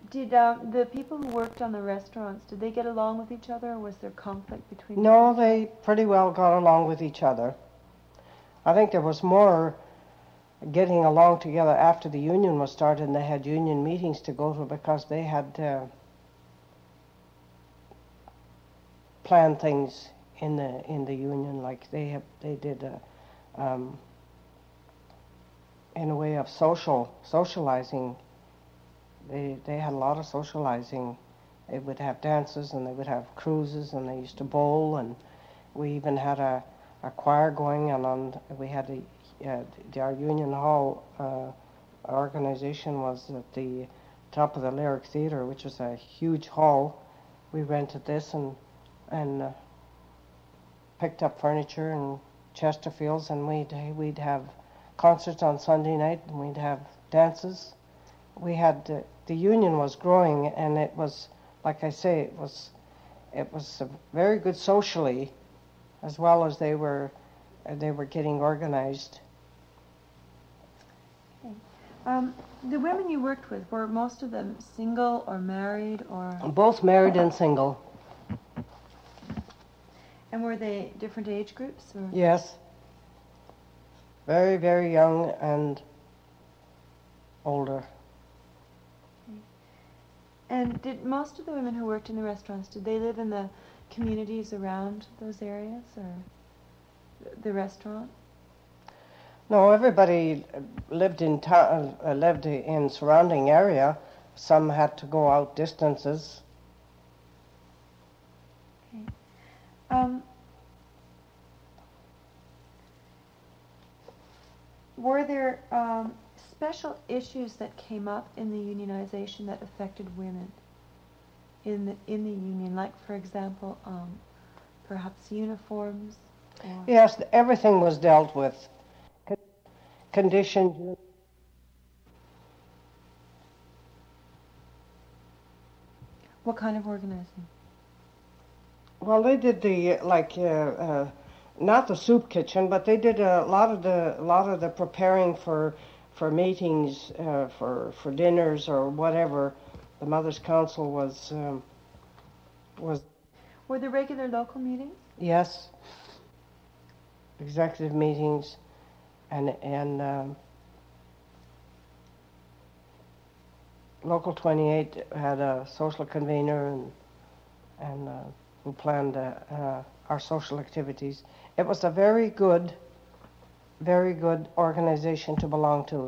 Did the people who worked on the restaurants, did they get along with each other, or was there conflict between them? No, they pretty well got along with each other. I think there was more getting along together after the union was started, and they had union meetings to go to because they had planned things in the union, like they did in a way of socializing. They had a lot of socializing. They would have dances and they would have cruises and they used to bowl, and we even had a choir going, and we had our union hall organization was at the top of the Lyric Theatre, which was a huge hall. We rented this and picked up furniture and Chesterfields, and we'd have concerts on Sunday night, and we'd have dances. We had the union was growing, and it was, like I say, it was very good socially, as well as they were getting organized. Okay. The women you worked with, were most of them single or married, or? Both married and single. And were they different age groups? Or? Yes. Very, very young and older. Okay. And did most of the women who worked in the restaurants, did they live in the communities around those areas, or the restaurant? No, everybody lived in town, lived in surrounding area. Some had to go out distances. Okay. Were there special issues that came up in the unionization that affected women in the union, like, for example, perhaps uniforms? Or Yes, everything was dealt with. Conditions. What kind of organizing? Well, they did the not the soup kitchen, but they did a lot of the preparing for meetings, for dinners or whatever. The Mothers' Council was. Were there regular local meetings? Yes. Executive meetings, and Local 28 had a social convener and who planned our social activities. It was a very good organization to belong to.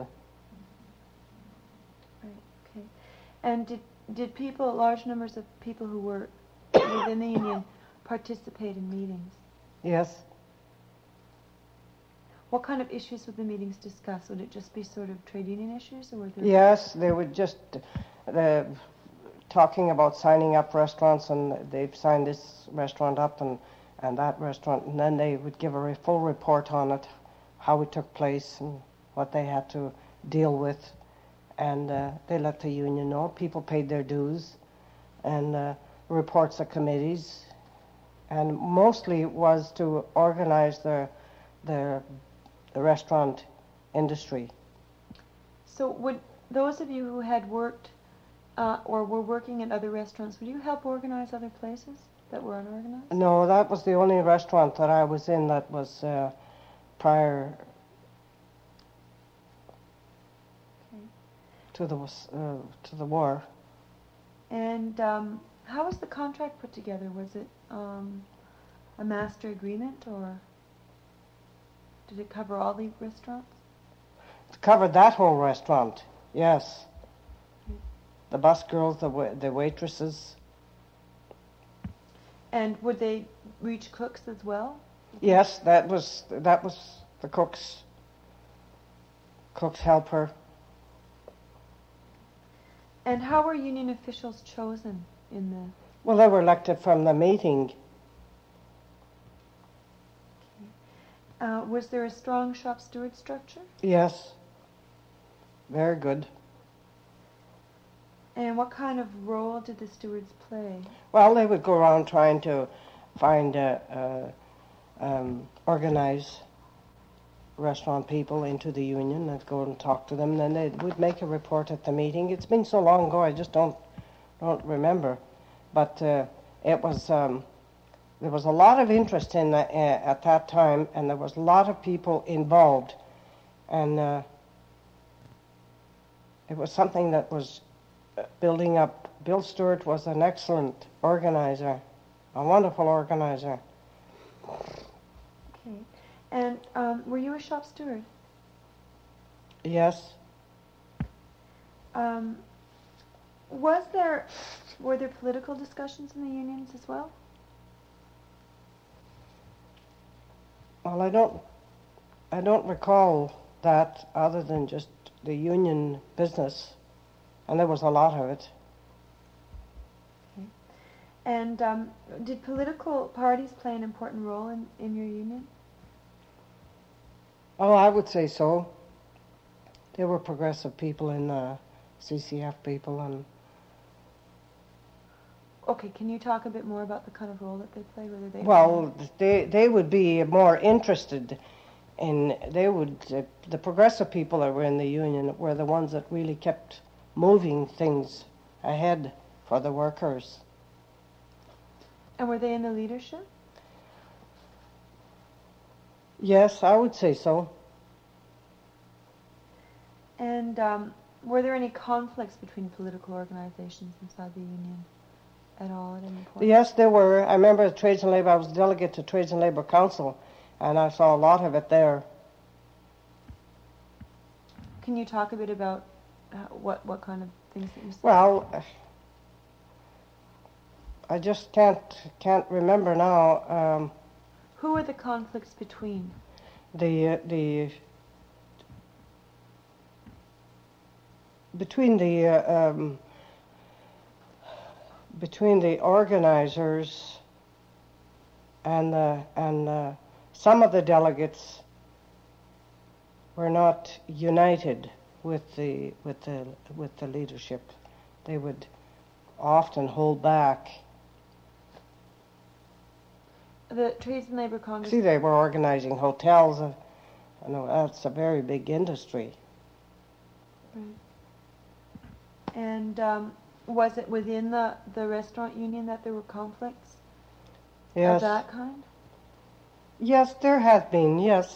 Right. Okay. And did people, large numbers of people who were within the union, participate in meetings? Yes. What kind of issues would the meetings discuss? Would it just be sort of trade union issues, or were there? Yes, they would just talking about signing up restaurants, and they've signed this restaurant up and that restaurant, and then they would give a full report on it, how it took place and what they had to deal with, and they let the union know. People paid their dues, and reports of committees, and mostly it was to organize the restaurant industry. So would those of you who had worked or were working at other restaurants, would you help organize other places that were unorganized? No, that was the only restaurant that I was in that was prior to the war. And how was the contract put together? Was it a master agreement, or did it cover all the restaurants? It covered that whole restaurant, yes. The bus girls, the waitresses. And would they reach cooks as well? Yes, that was the cook's helper. And how were union officials chosen in the? Well, they were elected from the meeting. Okay. Was there a strong shop steward structure? Yes. Very good. And what kind of role did the stewards play? Well, they would go around trying to find, organize restaurant people into the union. I'd go and talk to them, and then they would make a report at the meeting. It's been so long ago, I just don't don't remember, but it was there was a lot of interest in that, at that time, and there was a lot of people involved, and it was something that was building up. Bill Stewart was an excellent organizer, a wonderful organizer. Okay. And were you a shop steward? Yes. Were there political discussions in the unions as well? Well, I don't recall that other than just the union business, and there was a lot of it. Okay. And did political parties play an important role in your union? Oh, I would say so. There were progressive people in CCF people, and okay, can you talk a bit more about the kind of role that they played? Whether they well, they would be more interested in the progressive people that were in the union were the ones that really kept moving things ahead for the workers. And were they in the leadership? Yes, I would say so. And were there any conflicts between political organizations inside the union at all at any point? Yes, there were. I remember Trades and Labour, I was a delegate to Trades and Labour Council, and I saw a lot of it there. Can you talk a bit about what kind of things that you saw? Well, I just can't remember now. Who were the conflicts between? Between the organizers and some of the delegates were not united with the leadership. They would often hold back. The Trades and Labour Congress. See, they were organizing hotels. I know that's a very big industry. Right. And was it within the restaurant union that there were conflicts? Yes. Of that kind? Yes, there has been. Yes.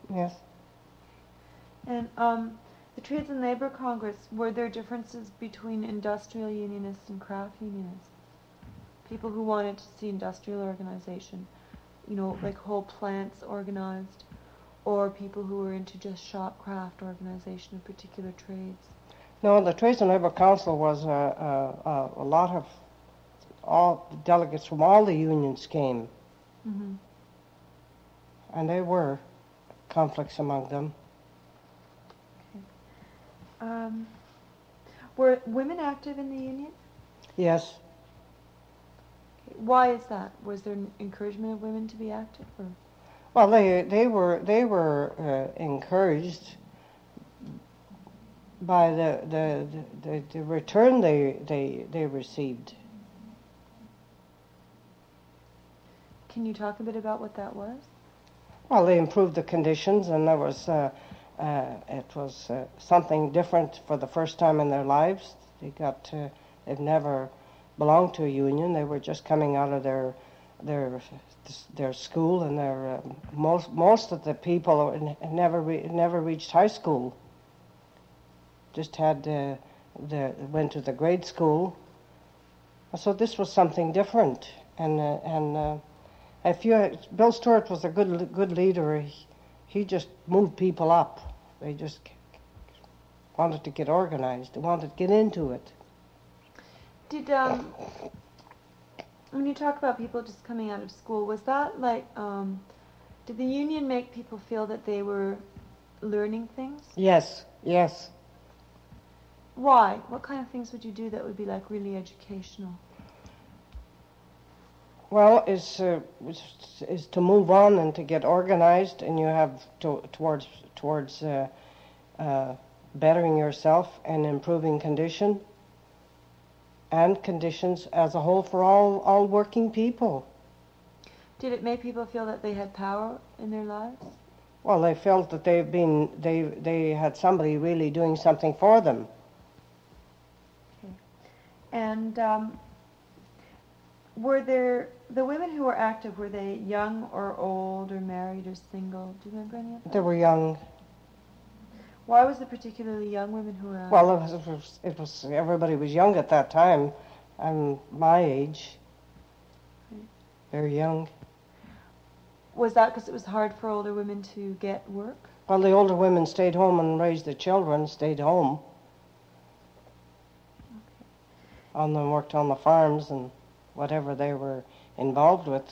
And the Trades and Labour Congress, were there differences between industrial unionists and craft unionists? People who wanted to see industrial organization, like whole plants organized, or people who were into just shop craft organization of particular trades? No, the Trades and Labour Council was a lot of all the delegates from all the unions came, Mm-hmm. and there were conflicts among them. Okay. Were women active in the union? Yes. Why is that? Was there an encouragement of women to be active, or? Well, they were encouraged by the return they received. Can you talk a bit about what that was? Well, they improved the conditions, and there was it was something different for the first time in their lives. They've never belonged to a union. They were just coming out of their school, and their most of the people never reached high school. Just had went to the grade school. So this was something different, and Bill Stewart was a good leader. He just moved people up. They just wanted to get organized. They wanted to get into it. Did when you talk about people just coming out of school, was that like did the union make people feel that they were learning things? Yes. Why? What kind of things would you do that would be like really educational? Well, is to move on and to get organized, and you have towards bettering yourself and improving conditions as a whole for all working people. Did it make people feel that they had power in their lives? Well, they felt that they had somebody really doing something for them. Okay. And were there, the women who were active, were they young or old or married or single? Do you remember any of them? They were young. Why was it particularly young women who were active? Well, it was everybody was young at that time. I'm my age. Right. Very young. Was that because it was hard for older women to get work? Well, the older women stayed home and raised the children, stayed home. Okay. And then worked on the farms and whatever they were involved with.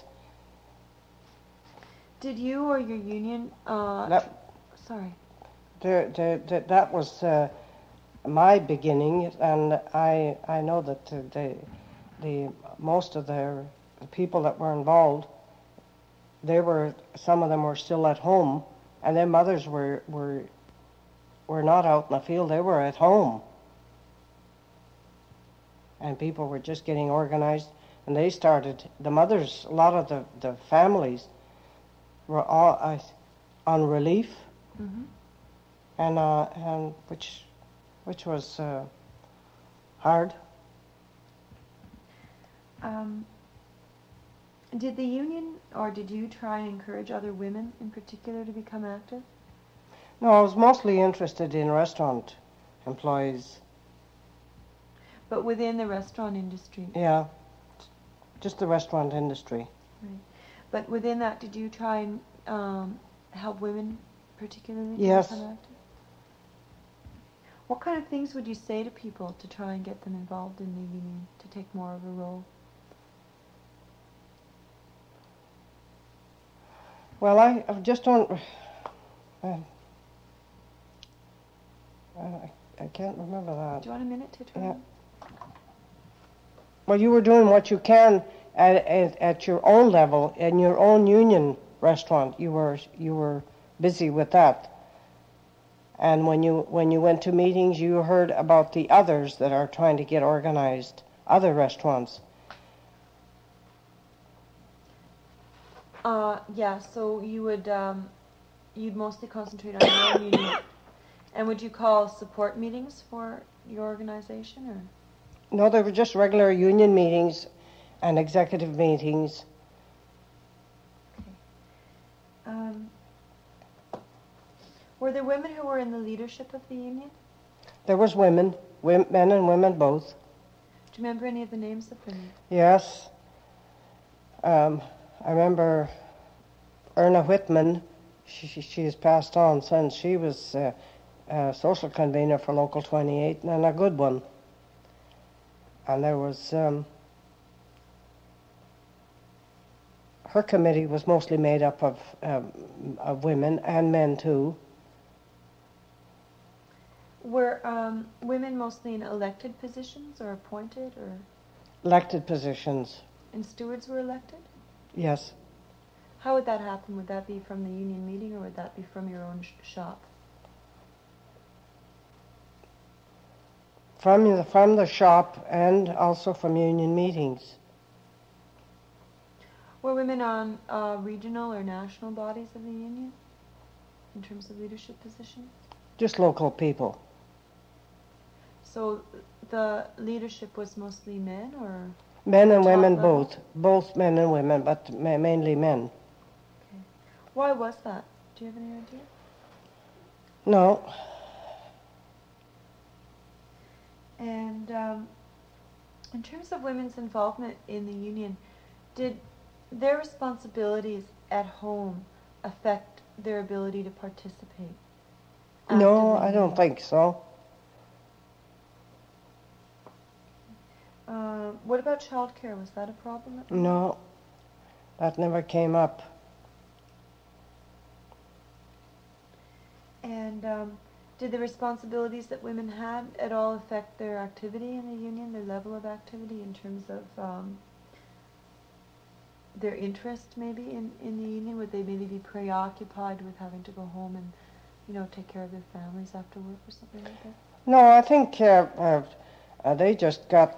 Did you or your union, sorry. That was my beginning, and I know that the most of the people that were involved, some of them were still at home, and their mothers were not out in the field; they were at home, and people were just getting organized, and they started. The mothers, a lot of the families, were all on relief. Mm-hmm. And which was hard. Did the union, or did you try and encourage other women in particular to become active? No, I was mostly interested in restaurant employees. But within the restaurant industry? Yeah, just the restaurant industry. Right. But within that, did you try and help women particularly to Yes. become active? What kind of things would you say to people to try and get them involved in the union, to take more of a role? Well, I just don't. I can't remember that. Do you want a minute to try? Yeah. Well, you were doing what you can at your own level in your own union restaurant. You were busy with that. And when you went to meetings, you heard about the others that are trying to get organized, other restaurants. Yeah, so you would, you'd mostly concentrate on your own union. And would you call support meetings for your organization, or? No, they were just regular union meetings and executive meetings. Okay. Were there women who were in the leadership of the union? There was men and women both. Do you remember any of the names of them? Yes. I remember Erna Whitman. She has passed on since. She was a social convener for Local 28, and a good one. And there was her committee was mostly made up of women and men too. Were women mostly in elected positions or appointed, or? Elected positions. And stewards were elected? Yes. How would that happen? Would that be from the union meeting, or would that be from your own shop? From the shop and also from union meetings. Were women on regional or national bodies of the union in terms of leadership positions? Just local people. So the leadership was mostly men, or? Men and top women level? both men and women, but mainly men. Okay. Why was that? Do you have any idea? No. And in terms of women's involvement in the union, did their responsibilities at home affect their ability to participate? No, actively? I don't think so. What about childcare? Was that a problem? No, that never came up. And did the responsibilities that women had at all affect their activity in the union, their level of activity in terms of their interest maybe in the union? Would they maybe be preoccupied with having to go home and, take care of their families after work or something like that? No, I think they just got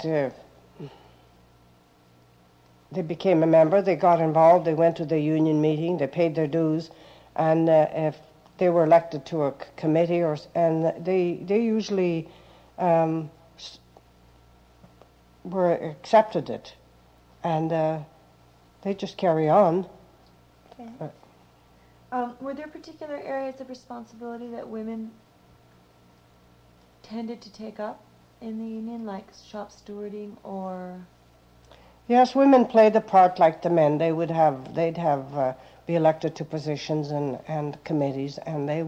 they became a member, they got involved, they went to the union meeting, they paid their dues, and if they were elected to a committee, and they usually were accepted it, and they just carry on. Okay. Were there particular areas of responsibility that women tended to take up in the union, like shop stewarding or? Yes, women played a part like the men. They'd have be elected to positions and committees, and it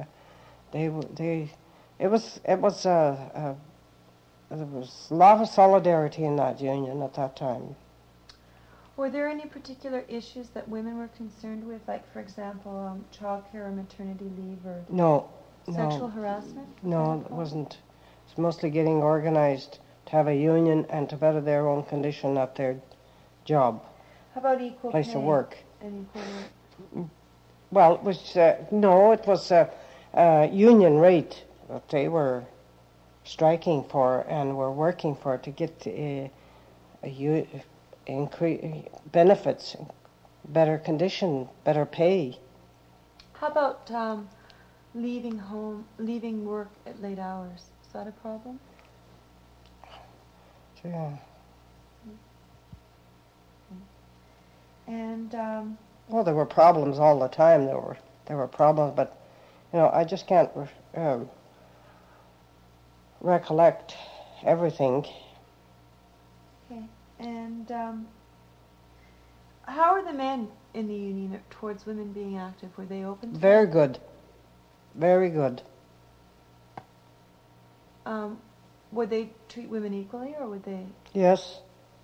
was there was a lot of solidarity in that union at that time. Were there any particular issues that women were concerned with, like, for example, childcare or maternity leave or No. sexual harassment? No, it wasn't. It's mostly getting organized to have a union and to better their own condition at their job. How about equal place pay of work? And equal work? Well, it was it was a union rate that they were striking for and were working for to get increase benefits, better condition, better pay. How about leaving work at late hours? Is that a problem? Yeah. And Well, there were problems all the time. There were problems, but I just can't recollect everything. Okay. And how are the men in the union towards women being active? Were they open to Very that? good. Very good. Would they treat women equally, or would they? Yes.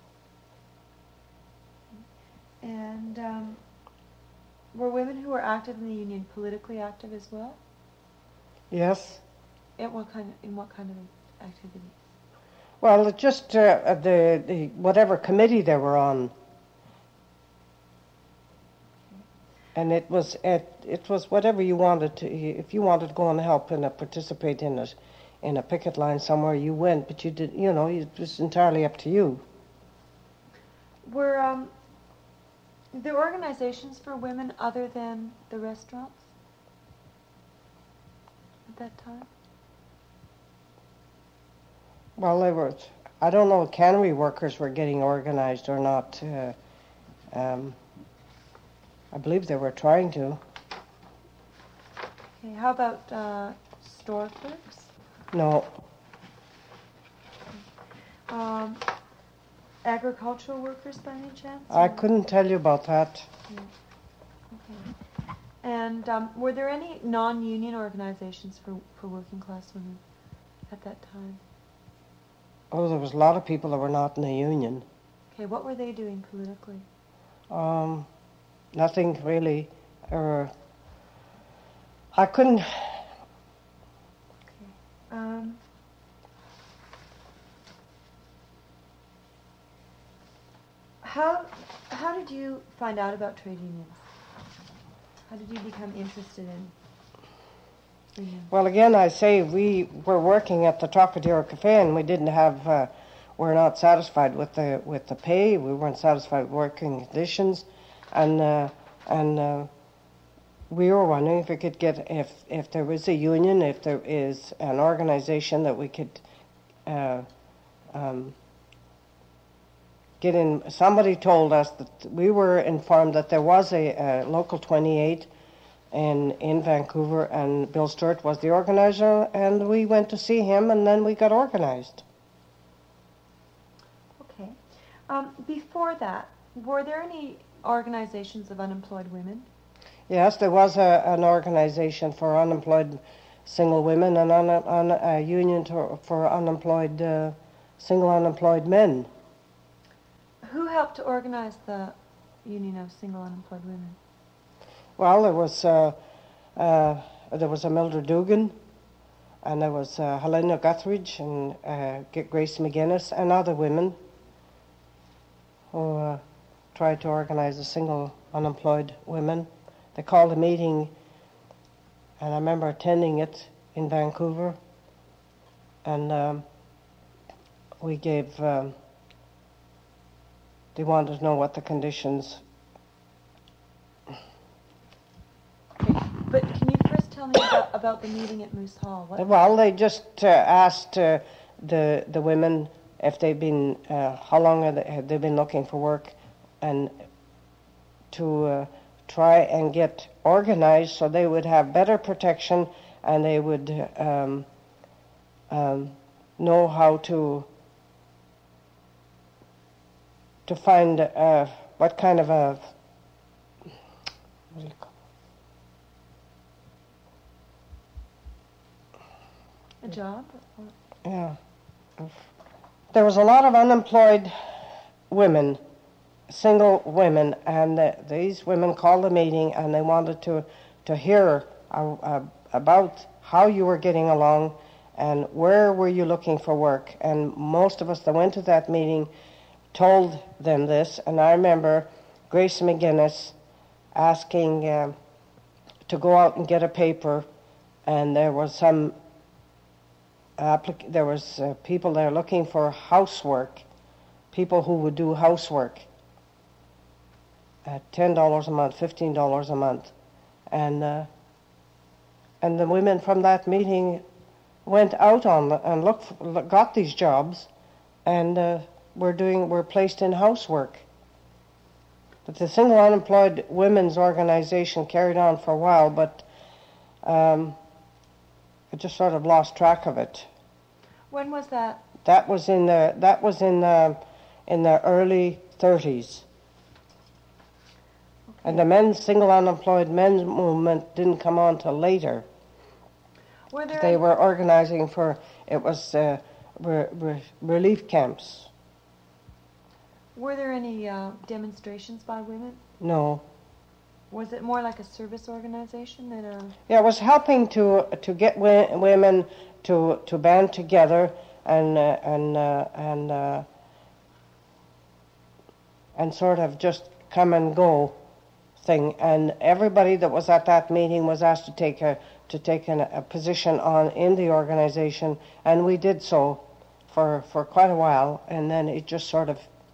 And were women who were active in the union politically active as well? Yes. In what kind of activities? Well, it just the whatever committee they were on, and it was whatever you wanted to. If you wanted to go and help and participate in it, in a picket line somewhere, you went. But you did, it was entirely up to you. Were there organizations for women other than the restaurants at that time? Well, they were. I don't know if cannery workers were getting organized or not. I believe they were trying to. Okay, how about store clerks? No. Agricultural workers by any chance? I couldn't tell you about that. Yeah. Okay. And were there any non-union organizations for working class women at that time? Oh, there was a lot of people that were not in the union. Okay, what were they doing politically? Nothing really. I couldn't. Okay. How did you find out about trade unions? How did you become interested in unions? Well, again, I say we were working at the Trocadero Cafe, and we didn't have. We're not satisfied with the pay. We weren't satisfied with working conditions, and we were wondering if we could get if there was a union, if there is an organization that we could get in. Somebody told us that we were informed that there was a Local 28 in Vancouver, and Bill Stewart was the organizer, and we went to see him, and then we got organized. Okay. Before that, were there any organizations of unemployed women? Yes, there was an organization for unemployed single women and a union for unemployed single unemployed men. Who helped to organize the Union of Single Unemployed Women? Well, there was a Mildred Dugan, and there was Helena Guthridge and Grace McGuinness and other women who tried to organize the single unemployed women. They called a meeting, and I remember attending it in Vancouver, and we gave. They wanted to know what the conditions. Okay. But can you first tell me about the meeting at Moose Hall? Well, they just asked the women if they've been, how long have they been looking for work, and to try and get organized so they would have better protection and they would know how to find what kind of a, what do you call A job? Yeah. There was a lot of unemployed women, single women, and these women called a meeting and they wanted to hear about how you were getting along and where were you looking for work. And most of us that went to that meeting told them this. And I remember Grace McGinnis asking to go out and get a paper, and there was some people there looking for housework, people who would do housework at $10 a month, $15 a month, and the women from that meeting went out and got these jobs, and were placed in housework. But the Single Unemployed Women's Organization carried on for a while, but I just sort of lost track of it. When was that? That was in the early 30s. Okay. And the single unemployed men's movement didn't come on till later. They were organizing for, it was relief camps. Were there any demonstrations by women? No. Was it more like a service organization than a... Yeah, it was helping to get women to band together and sort of just come and go thing. And everybody that was at that meeting was asked to take a position in the organization, and we did so for quite a while, and then it just sort of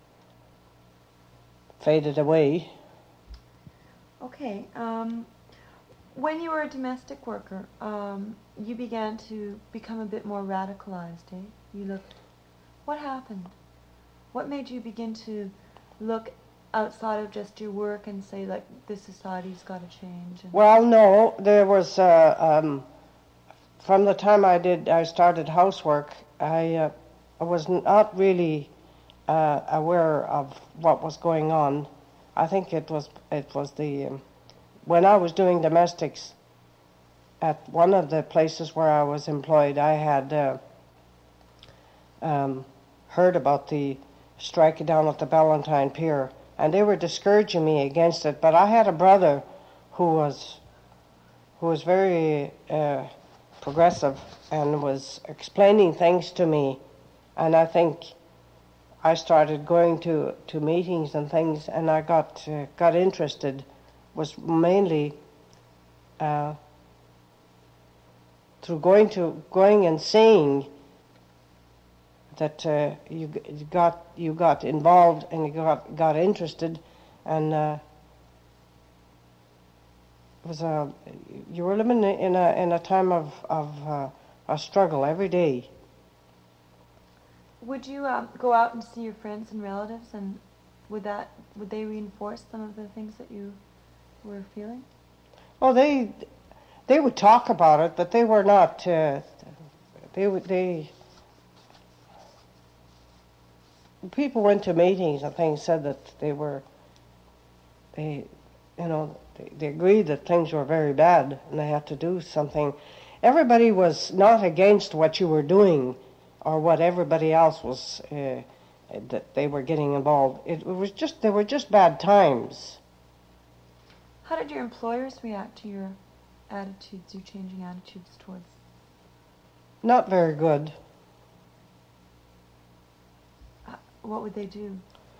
faded away. Okay. When you were a domestic worker, you began to become a bit more radicalized, eh? What happened? What made you begin to look outside of just your work and say, like, this society's got to change? Well, no, there was, from the time I started housework, I was not really aware of what was going on. I think it was when I was doing domestics at one of the places where I was employed, I had heard about the strike down at the Ballantine Pier, and they were discouraging me against it. But I had a brother who was very progressive and was explaining things to me, and I think I started going to meetings and things, and I got interested. Was mainly through going and seeing that you got involved and you got interested, and it was you were living in a time of a struggle every day. Would you go out and see your friends and relatives, and would they reinforce some of the things that you were feeling? Oh, they would talk about it, but they were not. People went to meetings and things, said that they agreed that things were very bad and they had to do something. Everybody was not against what you were doing or what everybody else was that they were getting involved. They were just bad times. How did your employers react to your attitudes, your changing attitudes towards? Not very good. What would they do?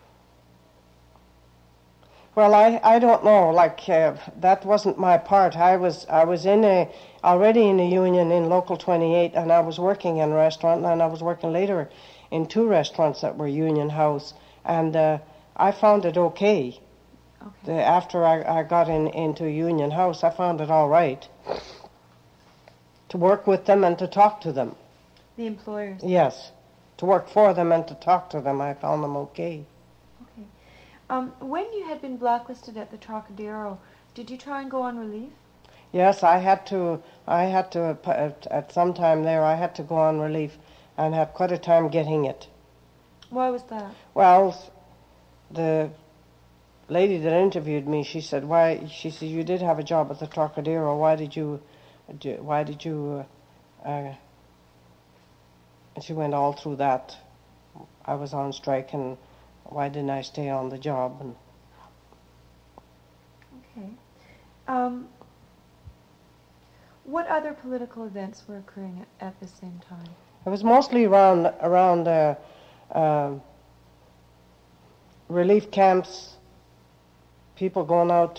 Well, I don't know. That wasn't my part. I was already in a union in Local 28, and I was working in a restaurant, and I was working later in 2 restaurants that were union house, and I found it okay. Okay. After I got into a union house, I found it all right to work with them and to talk to them. The employers? Yes. to work for them and to talk to them. I found them okay. Okay. When you had been blacklisted at the Trocadero, did you try and go on relief? Yes, I had to, at some time there, I had to go on relief and had quite a time getting it. Why was that? Well, the lady that interviewed me, she said, you did have a job at the Trocadero, why did you, and she went all through that. I was on strike, and why didn't I stay on the job? And okay. What other political events were occurring at the same time? it was mostly around relief camps, people going out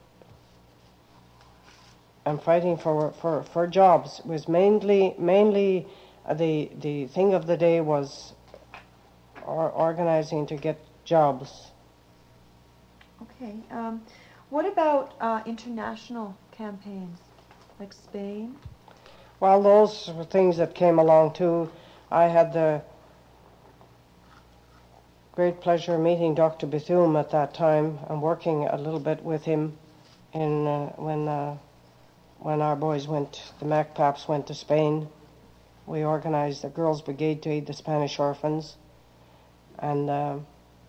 and fighting for jobs. It was mainly the thing of the day was organizing to get jobs. Okay. What about international campaigns, like Spain? Well, those were things that came along too. I had the great pleasure of meeting Dr. Bethune at that time and working a little bit with him in when our boys went, the MacPaps went to Spain. We organized a girls' brigade to aid the Spanish orphans, and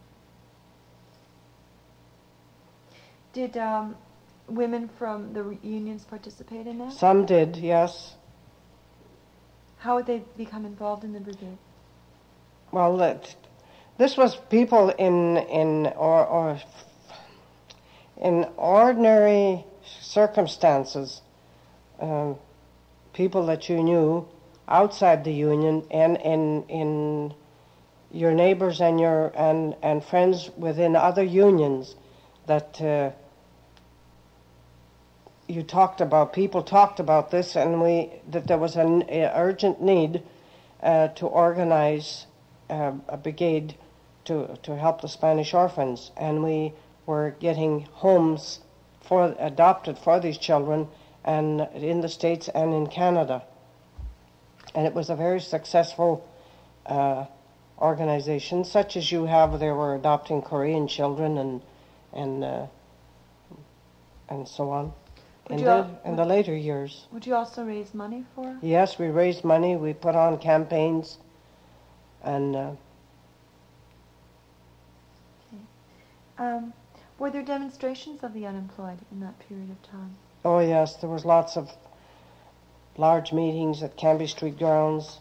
did women from the unions participate in that? some did, yes. How would they become involved in the brigade? Well, this was people in ordinary circumstances, people that you knew outside the union, and in your neighbors and and friends within other unions that you talked about. People talked about this, and that there was an urgent need to organize a brigade to help the Spanish orphans, and we were getting homes adopted for these children, and in the States and in Canada. And it was a very successful organization, such as you have. They were adopting Korean children and so on. In the later years. Would you also raise money for? Yes, we raised money. We put on campaigns, and. Okay. Were there demonstrations of the unemployed in that period of time? Oh yes, there was lots of large meetings at Cambie Street grounds.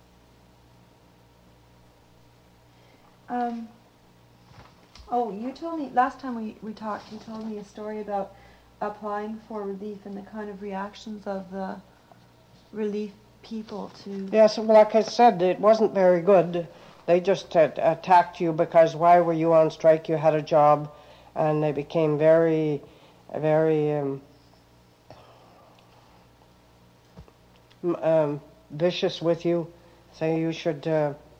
Oh, you told me last time we talked. You told me a story about applying for relief and the kind of reactions of the relief people to... Yes, well, like I said, it wasn't very good. They just attacked you because why were you on strike? You had a job, and they became very, very vicious with you, saying you should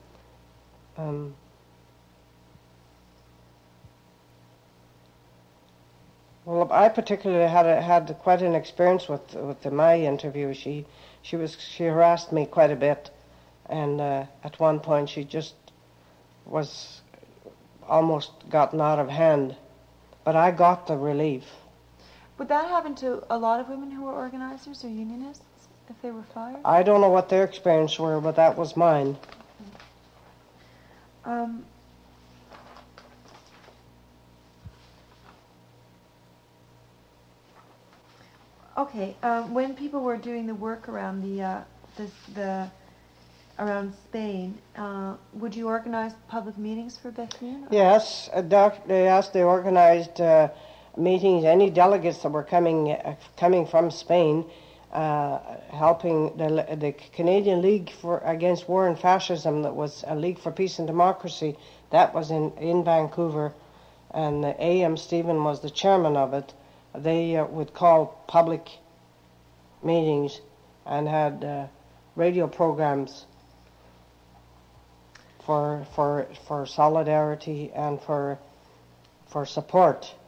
well, I particularly had quite an experience with my interview. She harassed me quite a bit, and at one point she just was almost gotten out of hand. But I got the relief. Would that happen to a lot of women who were organizers or unionists if they were fired? I don't know what their experience were, but that was mine. Okay. When people were doing the work around around Spain, would you organize public meetings for Bethune? Yes, they organized meetings. Any delegates that were coming from Spain, helping the Canadian League Against War and Fascism, that was a League for Peace and Democracy, that was in Vancouver, and A.M. Stephen was the chairman of it. They would call public meetings and had radio programs for solidarity and for support